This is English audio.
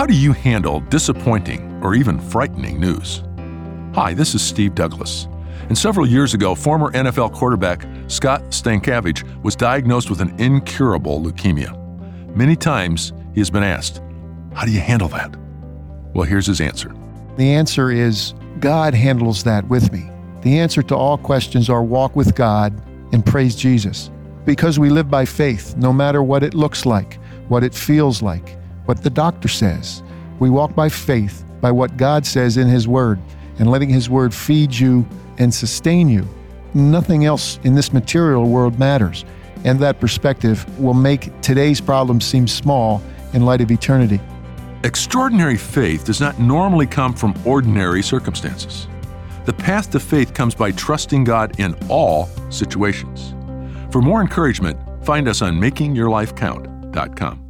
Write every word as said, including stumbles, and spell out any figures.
How do you handle disappointing or even frightening news? Hi, this is Steve Douglas. And several years ago, former N F L quarterback Scott Stankavich was diagnosed with an incurable leukemia. Many times he has been asked, how do you handle that? Well, here's his answer. The answer is, God handles that with me. The answer to all questions are walk with God and praise Jesus. Because we live by faith, no matter what it looks like, what it feels like, what the doctor says. We walk by faith, by what God says in His Word, and letting His Word feed you and sustain you. Nothing else in this material world matters, and that perspective will make today's problems seem small in light of eternity. Extraordinary faith does not normally come from ordinary circumstances. The path to faith comes by trusting God in all situations. For more encouragement, find us on making your life count dot com.